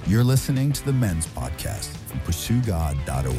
You're listening to the Men's Podcast from PursueGod.org.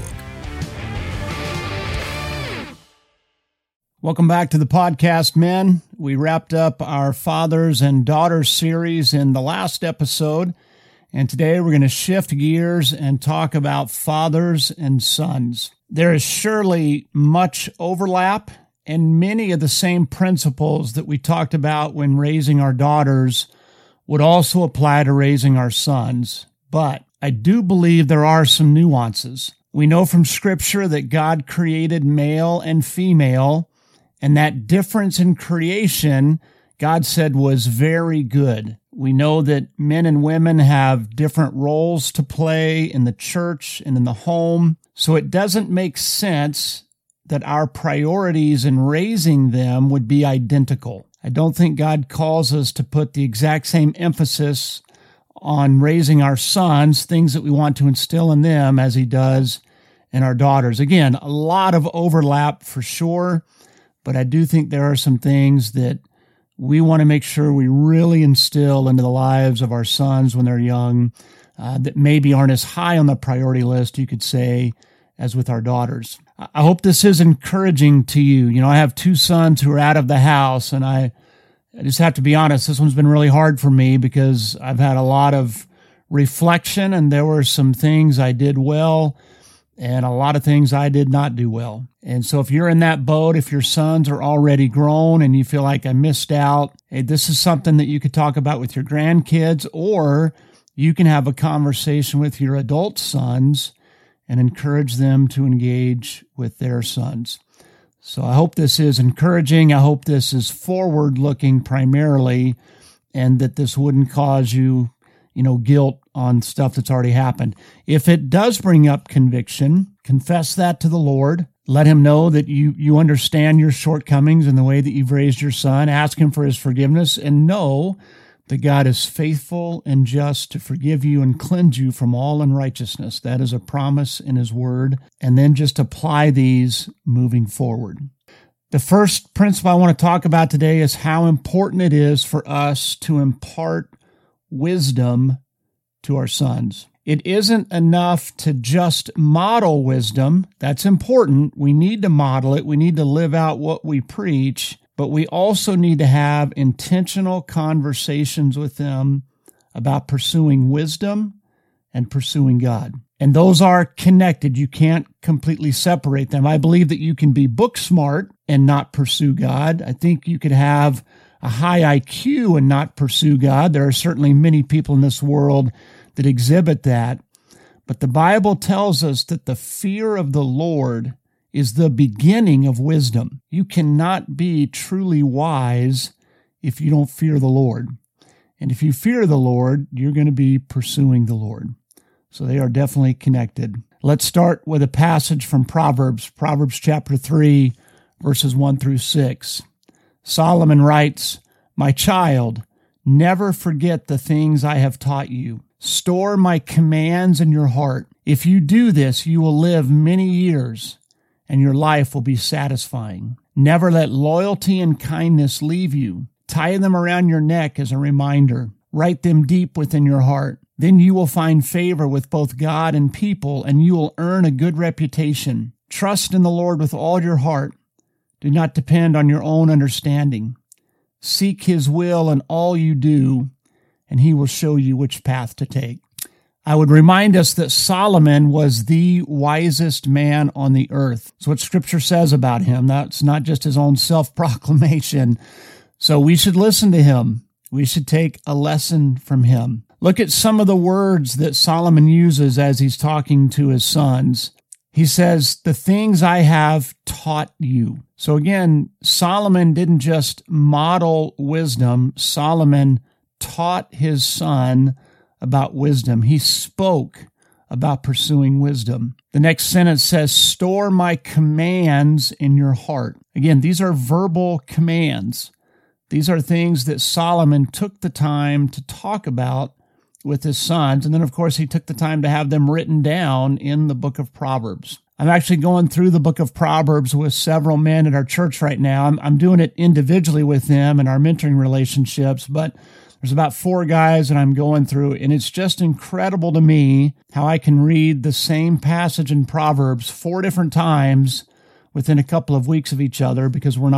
Welcome back to the podcast, men. We wrapped up our Fathers and Daughters series in the last episode, and today we're going to shift gears and talk about fathers and sons. There is surely much overlap, and many of the same principles that we talked about when raising our daughters would also apply to raising our sons. But I do believe there are some nuances. We know from Scripture that God created male and female, and that difference in creation, God said, was very good. We know that men and women have different roles to play in the church and in the home, so it doesn't make sense that our priorities in raising them would be identical. I don't think God calls us to put the exact same emphasis on raising our sons, things that we want to instill in them, as He does in our daughters. Again, a lot of overlap for sure, but I do think there are some things that we want to make sure we really instill into the lives of our sons when they're young that maybe aren't as high on the priority list, you could say, as with our daughters. I hope this is encouraging to you. You know, I have two sons who are out of the house, and I just have to be honest, this one's been really hard for me because I've had a lot of reflection, and there were some things I did well and a lot of things I did not do well. And so if you're in that boat, if your sons are already grown and you feel like I missed out, hey, this is something that you could talk about with your grandkids, or you can have a conversation with your adult sons and encourage them to engage with their sons. So I hope this is encouraging. I hope this is forward-looking primarily, and that this wouldn't cause you, guilt on stuff that's already happened. If it does bring up conviction, confess that to the Lord. Let Him know that you understand your shortcomings in the way that you've raised your son. Ask Him for His forgiveness, and know that God is faithful and just to forgive you and cleanse you from all unrighteousness. That is a promise in His Word. And then just apply these moving forward. The first principle I want to talk about today is how important it is for us to impart wisdom to our sons. It isn't enough to just model wisdom. That's important. We need to model it. We need to live out what we preach. But we also need to have intentional conversations with them about pursuing wisdom and pursuing God. And those are connected. You can't completely separate them. I believe that you can be book smart and not pursue God. I think you could have a high IQ and not pursue God. There are certainly many people in this world that exhibit that. But the Bible tells us that the fear of the Lord is the beginning of wisdom. You cannot be truly wise if you don't fear the Lord. And if you fear the Lord, you're going to be pursuing the Lord. So they are definitely connected. Let's start with a passage from Proverbs chapter 3, verses 1 through 6. Solomon writes, "My child, never forget the things I have taught you. Store my commands in your heart. If you do this, you will live many years, and your life will be satisfying. Never let loyalty and kindness leave you. Tie them around your neck as a reminder. Write them deep within your heart. Then you will find favor with both God and people, and you will earn a good reputation. Trust in the Lord with all your heart. Do not depend on your own understanding. Seek His will in all you do, and He will show you which path to take." I would remind us that Solomon was the wisest man on the earth. That's what Scripture says about him. That's not just his own self-proclamation. So we should listen to him. We should take a lesson from him. Look at some of the words that Solomon uses as he's talking to his sons. He says, "The things I have taught you." So again, Solomon didn't just model wisdom. Solomon taught his son about wisdom. He spoke about pursuing wisdom. The next sentence says, "Store my commands in your heart." Again, these are verbal commands. These are things that Solomon took the time to talk about with his sons. And then, of course, he took the time to have them written down in the book of Proverbs. I'm actually going through the book of Proverbs with several men at our church right now. I'm doing it individually with them in our mentoring relationships, but There's about 4 guys that I'm going through, and it's just incredible to me how I can read the same passage in Proverbs 4 different times within a couple of weeks of each other, because I'm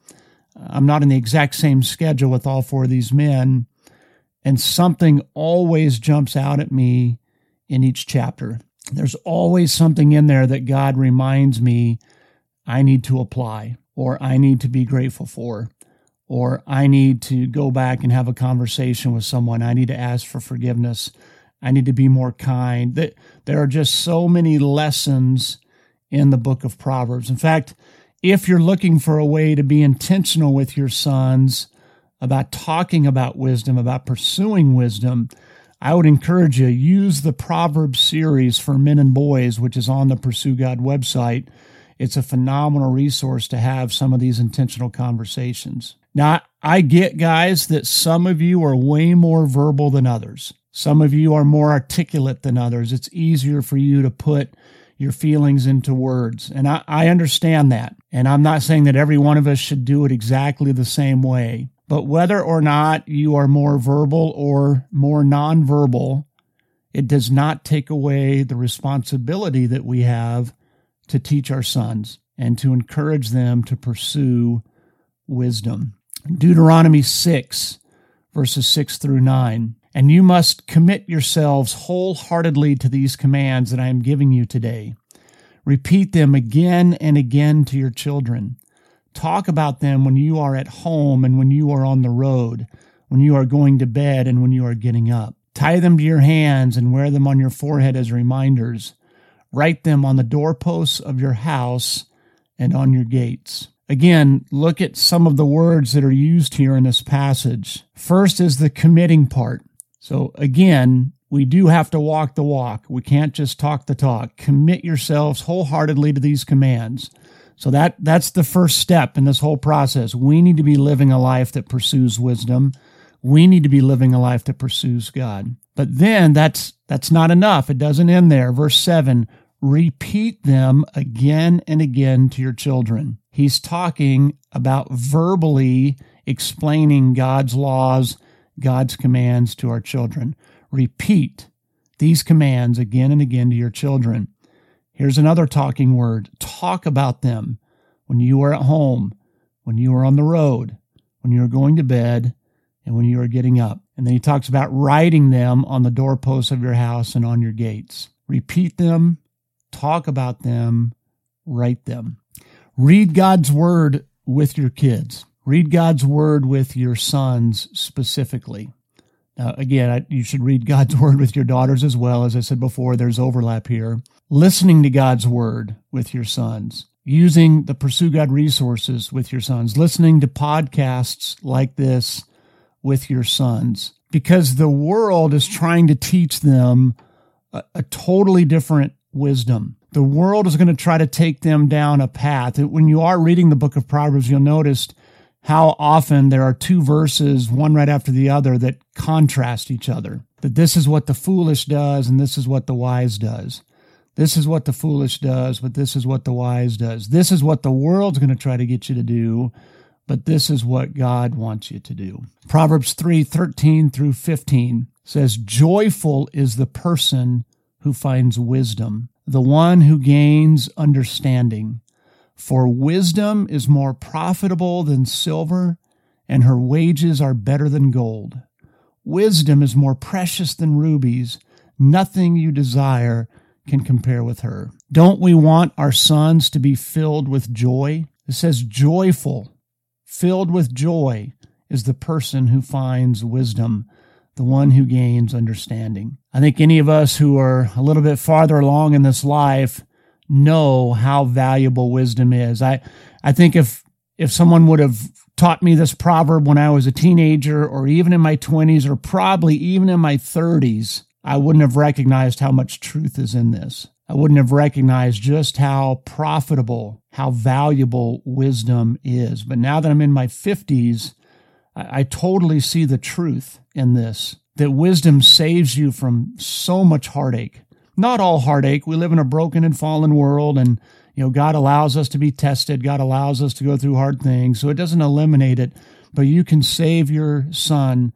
not in the exact same schedule with all 4 of these men, and something always jumps out at me in each chapter. There's always something in there that God reminds me I need to apply, or I need to be grateful for, or I need to go back and have a conversation with someone. I need to ask for forgiveness. I need to be more kind. There are just so many lessons in the book of Proverbs. In fact, if you're looking for a way to be intentional with your sons about talking about wisdom, about pursuing wisdom, I would encourage you, use the Proverbs series for men and boys, which is on the Pursue God website. It's a phenomenal resource to have some of these intentional conversations. Now, I get, guys, that some of you are way more verbal than others. Some of you are more articulate than others. It's easier for you to put your feelings into words. And I understand that. And I'm not saying that every one of us should do it exactly the same way. But whether or not you are more verbal or more nonverbal, it does not take away the responsibility that we have to teach our sons and to encourage them to pursue wisdom. Deuteronomy 6, verses 6 through 9. And you must commit yourselves wholeheartedly to these commands that I am giving you today. Repeat them again and again to your children. Talk about them when you are at home and when you are on the road, when you are going to bed and when you are getting up. Tie them to your hands and wear them on your forehead as reminders. Write them on the doorposts of your house and on your gates. Again, look at some of the words that are used here in this passage. First is the committing part. So again, we do have to walk the walk. We can't just talk the talk. Commit yourselves wholeheartedly to these commands. So that's the first step in this whole process. We need to be living a life that pursues wisdom. We need to be living a life that pursues God. But then that's not enough. It doesn't end there. Verse 7, repeat them again and again to your children. He's talking about verbally explaining God's laws, God's commands to our children. Repeat these commands again and again to your children. Here's another talking word. Talk about them when you are at home, when you are on the road, when you are going to bed, and when you are getting up. And then he talks about writing them on the doorposts of your house and on your gates. Repeat them, talk about them, write them. Read God's word with your kids. Read God's word with your sons specifically. Now, again, you should read God's word with your daughters as well. As I said before, there's overlap here. Listening to God's word with your sons. Using the Pursue God resources with your sons. Listening to podcasts like this with your sons. Because the world is trying to teach them a totally different wisdom. The world is going to try to take them down a path. When you are reading the book of Proverbs, you'll notice how often there are 2 verses, one right after the other, that contrast each other. That this is what the foolish does and this is what the wise does. This is what the foolish does, but this is what the wise does. This is what the world's going to try to get you to do, but this is what God wants you to do. Proverbs 3:13 through 15 says, joyful is the person who finds wisdom, the one who gains understanding. For wisdom is more profitable than silver, and her wages are better than gold. Wisdom is more precious than rubies. Nothing you desire can compare with her. Don't we want our sons to be filled with joy? It says joyful, filled with joy is the person who finds wisdom, the one who gains understanding. I think any of us who are a little bit farther along in this life know how valuable wisdom is. I think if someone would have taught me this proverb when I was a teenager or even in my 20s or probably even in my 30s, I wouldn't have recognized how much truth is in this. I wouldn't have recognized just how profitable, how valuable wisdom is. But now that I'm in my 50s, I totally see the truth in this, that wisdom saves you from so much heartache. Not all heartache. We live in a broken and fallen world, and God allows us to be tested. God allows us to go through hard things, so it doesn't eliminate it. But you can save your son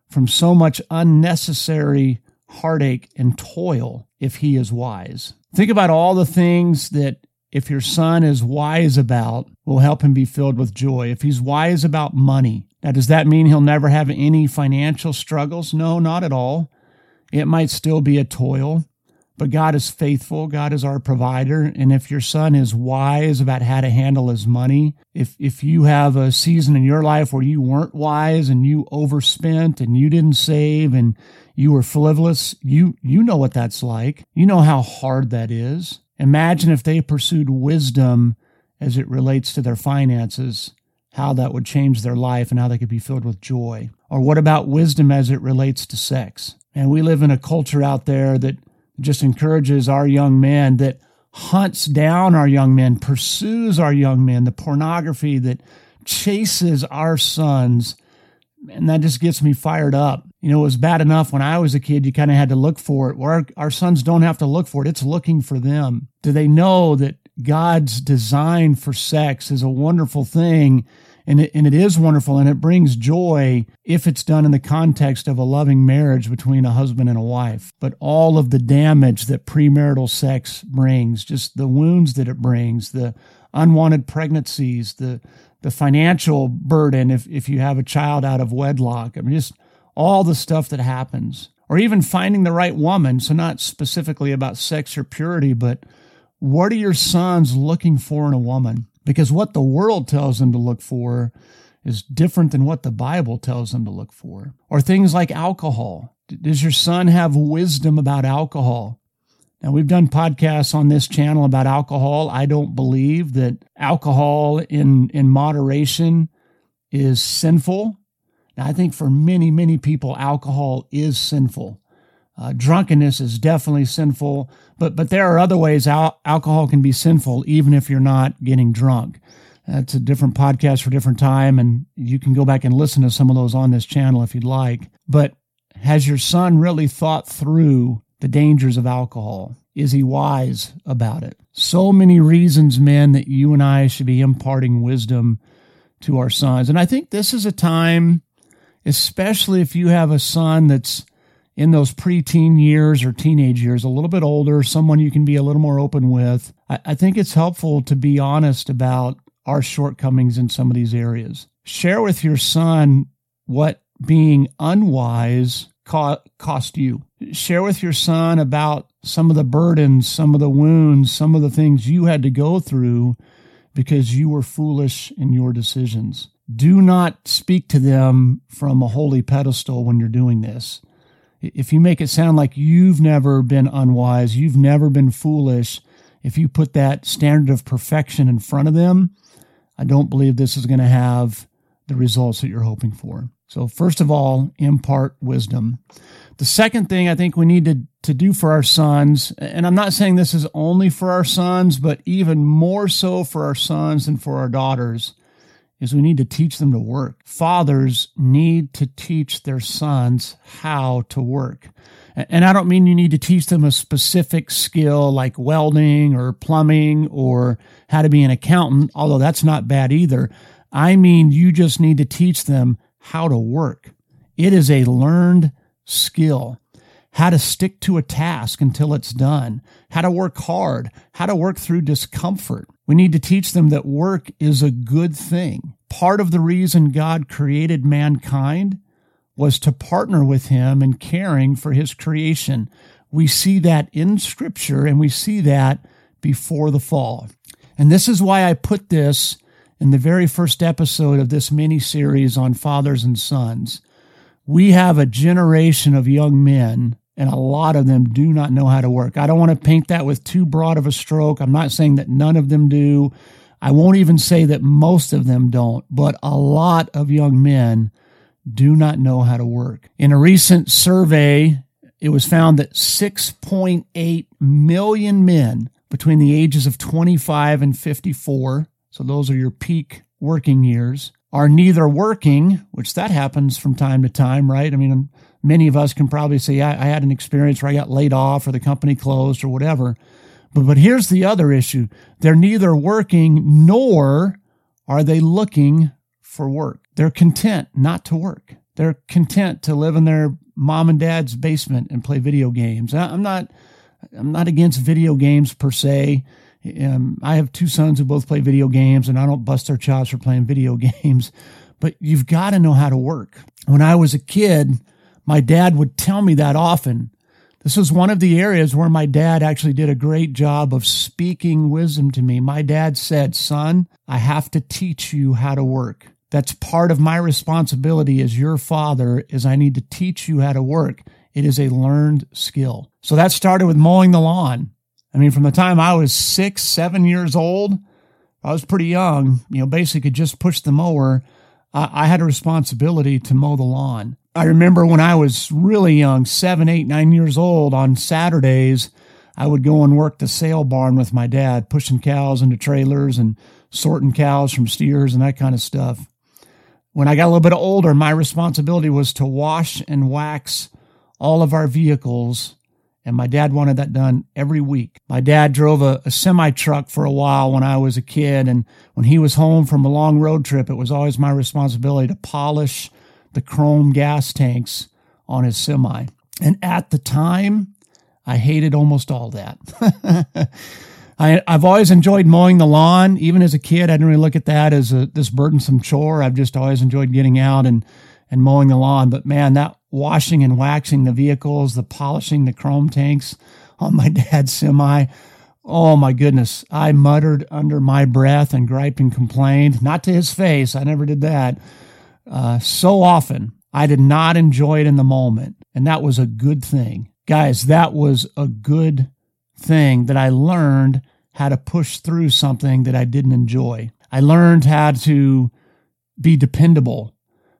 from so much unnecessary heartache and toil if he is wise. Think about all the things that if your son is wise about will help him be filled with joy. If he's wise about money, now does that mean he'll never have any financial struggles? No, not at all. It might still be a toil, but God is faithful. God is our provider. And if your son is wise about how to handle his money, if you have a season in your life where you weren't wise and you overspent and you didn't save and you were frivolous, you know what that's like. You know how hard that is. Imagine if they pursued wisdom as it relates to their finances, how that would change their life and how they could be filled with joy. Or what about wisdom as it relates to sex? And we live in a culture out there that just encourages our young men, that hunts down our young men, pursues our young men, the pornography that chases our sons. And that just gets me fired up. You know, it was bad enough when I was a kid, you kind of had to look for it. Where our sons don't have to look for it. It's looking for them. Do they know that God's design for sex is a wonderful thing? And it is wonderful, and it brings joy if it's done in the context of a loving marriage between a husband and a wife. But all of the damage that premarital sex brings, just the wounds that it brings, the unwanted pregnancies, the financial burden if you have a child out of wedlock, I mean, just all the stuff that happens. Or even finding the right woman, so not specifically about sex or purity, but what are your sons looking for in a woman? Because what the world tells them to look for is different than what the Bible tells them to look for. Or things like alcohol. Does your son have wisdom about alcohol? Now, we've done podcasts on this channel about alcohol. I don't believe that alcohol in moderation is sinful. Now, I think for many, many people, alcohol is sinful. Drunkenness is definitely sinful, but there are other ways alcohol can be sinful even if you're not getting drunk. That's a different podcast for a different time, and you can go back and listen to some of those on this channel if you'd like. But has your son really thought through the dangers of alcohol? Is he wise about it? So many reasons, men, that you and I should be imparting wisdom to our sons. And I think this is a time, especially if you have a son that's in those preteen years or teenage years, a little bit older, someone you can be a little more open with. I think it's helpful to be honest about our shortcomings in some of these areas. Share with your son what being unwise cost you. Share with your son about some of the burdens, some of the wounds, some of the things you had to go through because you were foolish in your decisions. Do not speak to them from a holy pedestal when you're doing this. If you make it sound like you've never been unwise, you've never been foolish, if you put that standard of perfection in front of them, I don't believe this is going to have the results that you're hoping for. So first of all, impart wisdom. The second thing I think we need to do for our sons, and I'm not saying this is only for our sons, but even more so for our sons and for our daughters, is we need to teach them to work. Fathers need to teach their sons how to work. And I don't mean you need to teach them a specific skill like welding or plumbing or how to be an accountant, although that's not bad either. I mean, you just need to teach them how to work. It is a learned skill. How to stick to a task until it's done, how to work hard, how to work through discomfort. We need to teach them that work is a good thing. Part of the reason God created mankind was to partner with him in caring for his creation. We see that in Scripture, and we see that before the fall. And this is why I put this in the very first episode of this mini-series on fathers and sons. We have a generation of young men, and a lot of them do not know how to work. I don't want to paint that with too broad of a stroke. I'm not saying that none of them do. I won't even say that most of them don't, but a lot of young men do not know how to work. In a recent survey, it was found that 6.8 million men between the ages of 25 and 54, so those are your peak working years, are neither working, which that happens from time to time, right? I mean, many of us can probably say, I had an experience where I got laid off or the company closed or whatever. But here's the other issue. They're neither working nor are they looking for work. They're content not to work. They're content to live in their mom and dad's basement and play video games. I'm not against video games per se. I have two sons who both play video games, and I don't bust their chops for playing video games. But you've got to know how to work. When I was a kid, my dad would tell me that often. This was one of the areas where my dad actually did a great job of speaking wisdom to me. My dad said, "Son, I have to teach you how to work. That's part of my responsibility as your father, is I need to teach you how to work. It is a learned skill." So that started with mowing the lawn. I mean, from the time I was 6, 7 years old, I was pretty young, basically could just push the mower. I had a responsibility to mow the lawn. I remember when I was really young, 7, 8, 9 years old, on Saturdays, I would go and work the sale barn with my dad, pushing cows into trailers and sorting cows from steers and that kind of stuff. When I got a little bit older, my responsibility was to wash and wax all of our vehicles, and my dad wanted that done every week. My dad drove a semi-truck for a while when I was a kid, and when he was home from a long road trip, it was always my responsibility to polish the chrome gas tanks on his semi. And at the time, I hated almost all that. I've always enjoyed mowing the lawn. Even as a kid, I didn't really look at that as this burdensome chore. I've just always enjoyed getting out and mowing the lawn. But man, that washing and waxing the vehicles, the polishing the chrome tanks on my dad's semi, oh my goodness. I muttered under my breath and griped and complained. Not to his face. I never did that. So often. I did not enjoy it in the moment. And that was a good thing. Guys, that was a good thing that I learned how to push through something that I didn't enjoy. I learned how to be dependable.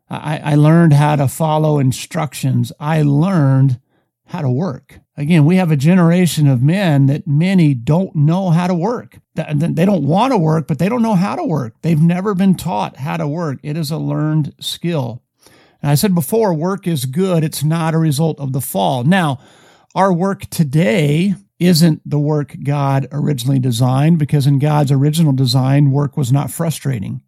I learned how to follow instructions. I learned how to work. Again, we have a generation of men that many don't know how to work. They don't want to work, but they don't know how to work. They've never been taught how to work. It is a learned skill. And I said before, work is good. It's not a result of the fall. Now, our work today isn't the work God originally designed, because in God's original design, work was not frustrating.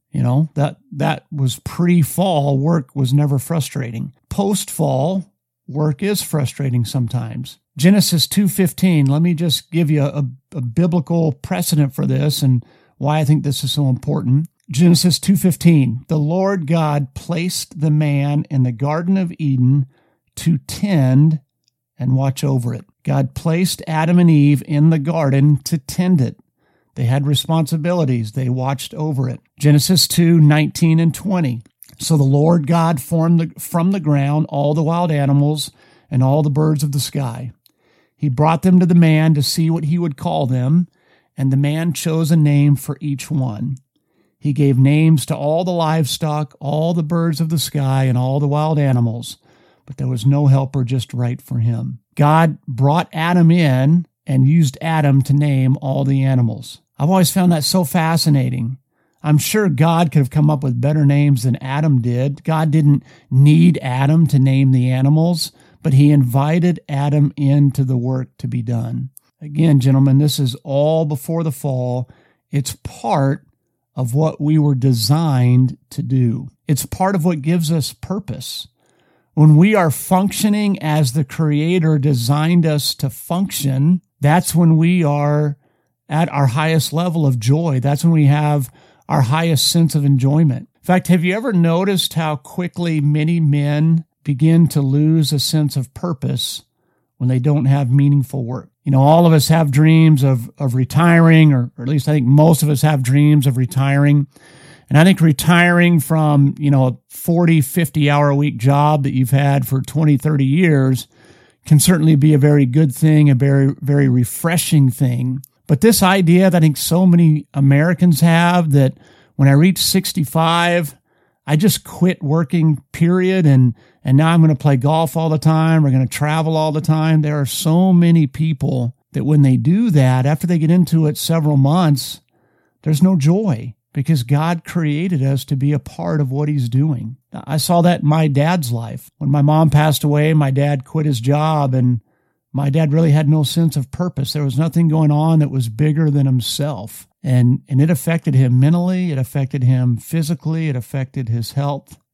That was pre-fall. Work was never frustrating. Post-fall, work is frustrating sometimes. Genesis 2:15, let me just give you a biblical precedent for this and why I think this is so important. Genesis 2:15, the Lord God placed the man in the Garden of Eden to tend and watch over it. God placed Adam and Eve in the garden to tend it. They had responsibilities. They watched over it. Genesis 2:19 and 20. So the Lord God formed from the ground all the wild animals and all the birds of the sky. He brought them to the man to see what he would call them, and the man chose a name for each one. He gave names to all the livestock, all the birds of the sky, and all the wild animals, but there was no helper just right for him. God brought Adam in and used Adam to name all the animals. I've always found that so fascinating. I'm sure God could have come up with better names than Adam did. God didn't need Adam to name the animals, but he invited Adam into the work to be done. Again, gentlemen, this is all before the fall. It's part of what we were designed to do. It's part of what gives us purpose. When we are functioning as the Creator designed us to function, that's when we are at our highest level of joy. That's when we have our highest sense of enjoyment. In fact, have you ever noticed how quickly many men begin to lose a sense of purpose when they don't have meaningful work? All of us have dreams of retiring, or at least I think most of us have dreams of retiring. And I think retiring from, a 40, 50-hour-a-week job that you've had for 20, 30 years can certainly be a very good thing, a very, very refreshing thing. But this idea that I think so many Americans have, that when I reach 65, I just quit working, period, and now I'm going to play golf all the time, we're going to travel all the time. There are so many people that when they do that, after they get into it several months, there's no joy, because God created us to be a part of what he's doing. I saw that in my dad's life. When my mom passed away, my dad quit his job, and my dad really had no sense of purpose. There was nothing going on that was bigger than himself. And it affected him mentally. It affected him physically. It affected his health.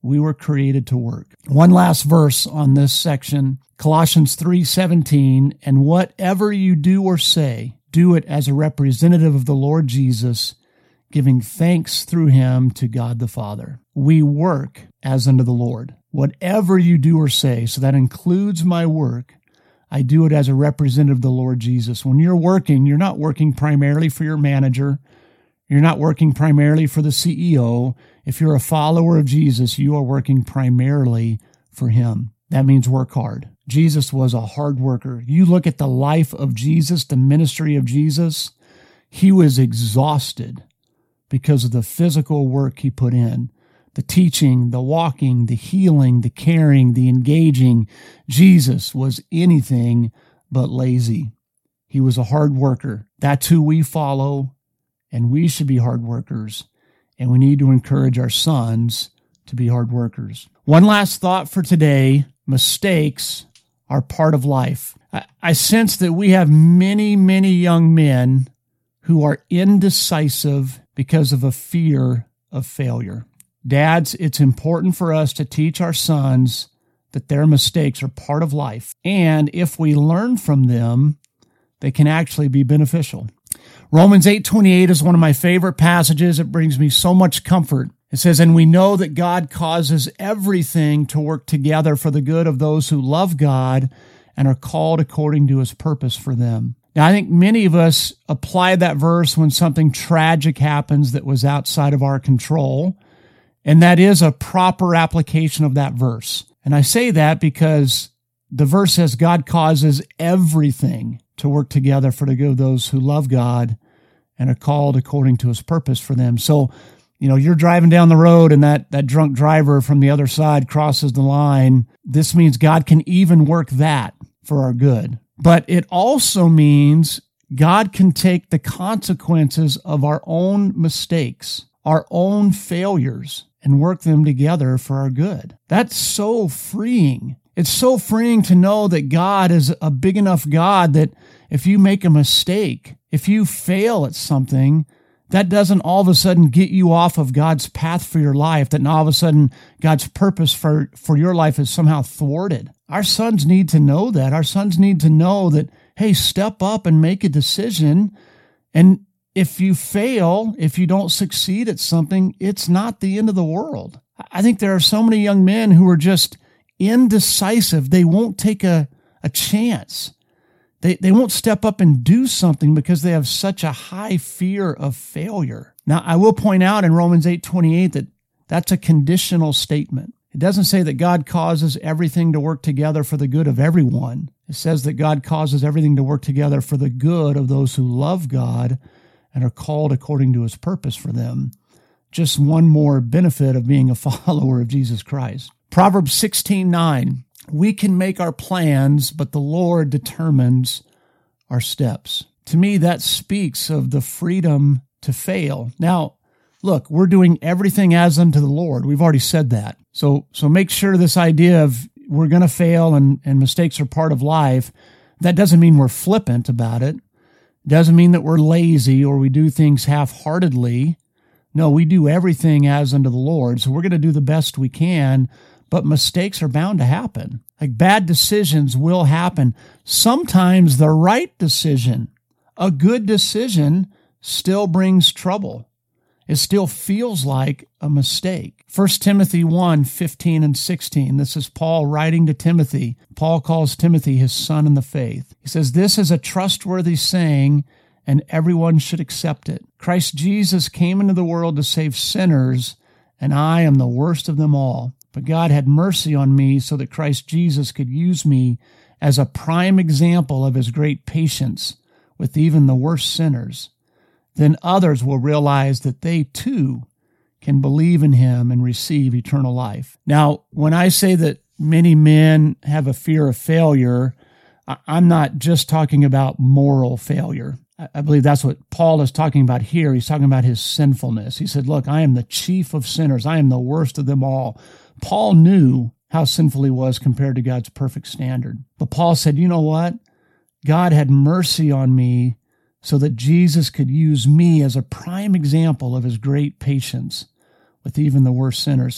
We were created to work. One last verse on this section, Colossians 3:17, and whatever you do or say, do it as a representative of the Lord Jesus, giving thanks through him to God the Father. We work as unto the Lord. Whatever you do or say, so that includes my work, I do it as a representative of the Lord Jesus. When you're working, you're not working primarily for your manager. You're not working primarily for the CEO. If you're a follower of Jesus, you are working primarily for him. That means work hard. Jesus was a hard worker. You look at the life of Jesus, the ministry of Jesus, he was exhausted because of the physical work he put in. The teaching, the walking, the healing, the caring, the engaging. Jesus was anything but lazy. He was a hard worker. That's who we follow, and we should be hard workers. And we need to encourage our sons to be hard workers. One last thought for today. Mistakes are part of life. I sense that we have many, many young men who are indecisive because of a fear of failure. Dads, it's important for us to teach our sons that their mistakes are part of life. And if we learn from them, they can actually be beneficial. Romans 8:28 is one of my favorite passages. It brings me so much comfort. It says, and we know that God causes everything to work together for the good of those who love God and are called according to his purpose for them. Now, I think many of us apply that verse when something tragic happens that was outside of our control. And that is a proper application of that verse. And I say that because the verse says God causes everything to work together for the good of those who love God and are called according to his purpose for them. So, you're driving down the road and that drunk driver from the other side crosses the line. This means God can even work that for our good. But it also means God can take the consequences of our own mistakes, our own failures, and work them together for our good. That's so freeing. It's so freeing to know that God is a big enough God that if you make a mistake, if you fail at something, that doesn't all of a sudden get you off of God's path for your life, that all of a sudden God's purpose for your life is somehow thwarted. Our sons need to know that. Our sons need to know that, hey, step up and make a decision. And if you fail, if you don't succeed at something, it's not the end of the world. I think there are so many young men who are just indecisive. They won't take a chance. They won't step up and do something because they have such a high fear of failure. Now, I will point out in Romans 8:28 that that's a conditional statement. It doesn't say that God causes everything to work together for the good of everyone. It says that God causes everything to work together for the good of those who love God and are called according to his purpose for them. Just one more benefit of being a follower of Jesus Christ. Proverbs 16:9. We can make our plans, but the Lord determines our steps. To me, that speaks of the freedom to fail. Now, look, we're doing everything as unto the Lord. We've already said that. So make sure this idea of we're going to fail and mistakes are part of life, that doesn't mean we're flippant about it. It doesn't mean that we're lazy or we do things half-heartedly. No, we do everything as unto the Lord. So we're going to do the best we can, but mistakes are bound to happen. Like bad decisions will happen. Sometimes the right decision, a good decision, still brings trouble. It still feels like a mistake. 1 Timothy 1:15 and 16. This is Paul writing to Timothy. Paul calls Timothy his son in the faith. He says, this is a trustworthy saying, and everyone should accept it. Christ Jesus came into the world to save sinners, and I am the worst of them all. But God had mercy on me so that Christ Jesus could use me as a prime example of his great patience with even the worst sinners. Then others will realize that they too can believe in him and receive eternal life. Now, when I say that many men have a fear of failure, I'm not just talking about moral failure. I believe that's what Paul is talking about here. He's talking about his sinfulness. He said, look, I am the chief of sinners. I am the worst of them all. Paul knew how sinful he was compared to God's perfect standard. But Paul said, you know what? God had mercy on me so that Jesus could use me as a prime example of his great patience with even the worst sinners.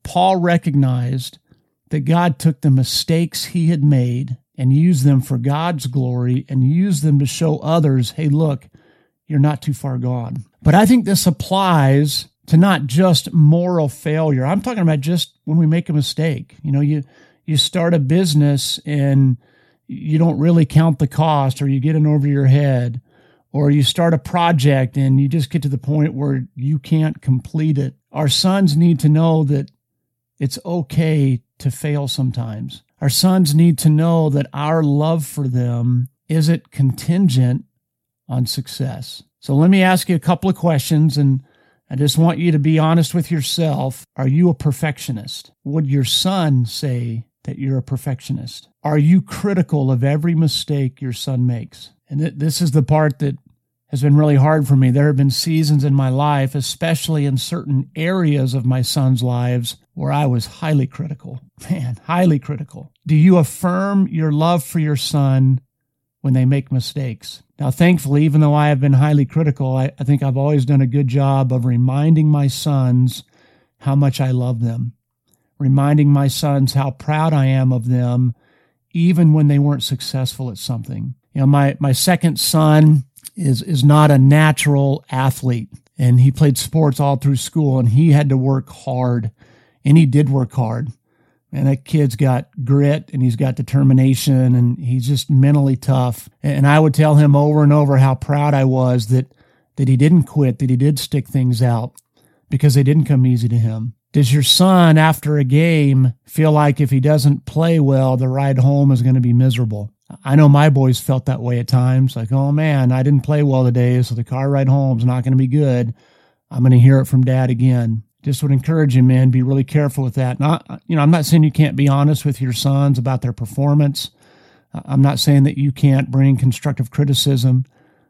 Paul recognized that God took the mistakes he had made and used them for God's glory and used them to show others, hey, look, you're not too far gone. But I think this applies to not just moral failure. I'm talking about just when we make a mistake. You start a business and you don't really count the cost, or you get in over your head, or you start a project and you just get to the point where you can't complete it. Our sons need to know that it's okay to fail sometimes. Our sons need to know that our love for them isn't contingent on success. So let me ask you a couple of questions, and I just want you to be honest with yourself. Are you a perfectionist? Would your son say that you're a perfectionist? Are you critical of every mistake your son makes? And this is the part that has been really hard for me. There have been seasons in my life, especially in certain areas of my son's lives, where I was highly critical. Man, highly critical. Do you affirm your love for your son when they make mistakes? Now, thankfully, even though I have been highly critical, I think I've always done a good job of reminding my sons how much I love them, reminding my sons how proud I am of them, even when they weren't successful at something. My second son is not a natural athlete, and he played sports all through school, and he had to work hard, and he did work hard. And that kid's got grit, and he's got determination, and he's just mentally tough. And I would tell him over and over how proud I was that he didn't quit, that he did stick things out, because they didn't come easy to him. Does your son, after a game, feel like if he doesn't play well, the ride home is going to be miserable? I know my boys felt that way at times, like, oh man, I didn't play well today, so the car ride home is not going to be good. I'm going to hear it from Dad again. Just would encourage you, man, be really careful with that. I'm not saying you can't be honest with your sons about their performance. I'm not saying that you can't bring constructive criticism,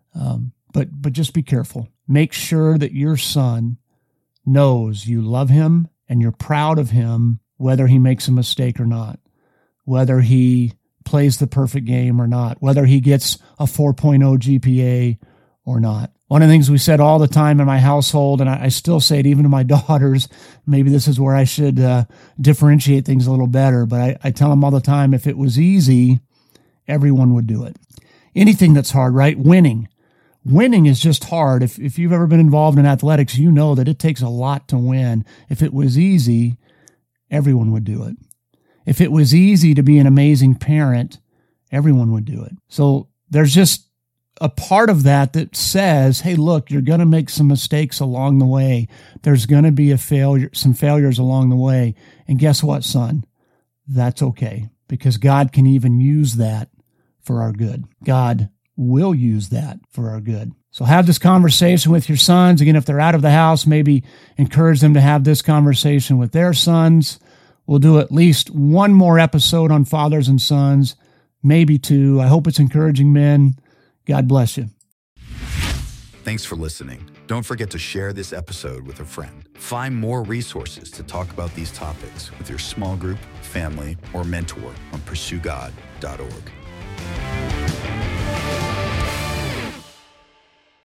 but just be careful. Make sure that your son knows you love him and you're proud of him, whether he makes a mistake or not, whether he plays the perfect game or not, whether he gets a 4.0 GPA or not. One of the things we said all the time in my household, and I still say it even to my daughters, maybe this is where I should differentiate things a little better, but I tell them all the time, if it was easy, everyone would do it. Anything that's hard, right? Winning is just hard. If you've ever been involved in athletics, you know that it takes a lot to win. If it was easy, everyone would do it. If it was easy to be an amazing parent, everyone would do it. So there's just a part of that says, hey, look, you're going to make some mistakes along the way. There's going to be some failures along the way. And guess what, son? That's okay, because God can even use that for our good. God will use that for our good. So have this conversation with your sons. Again, if they're out of the house, maybe encourage them to have this conversation with their sons. We'll do at least one more episode on fathers and sons, maybe two. I hope it's encouraging, men. God bless you. Thanks for listening. Don't forget to share this episode with a friend. Find more resources to talk about these topics with your small group, family, or mentor on pursuegod.org.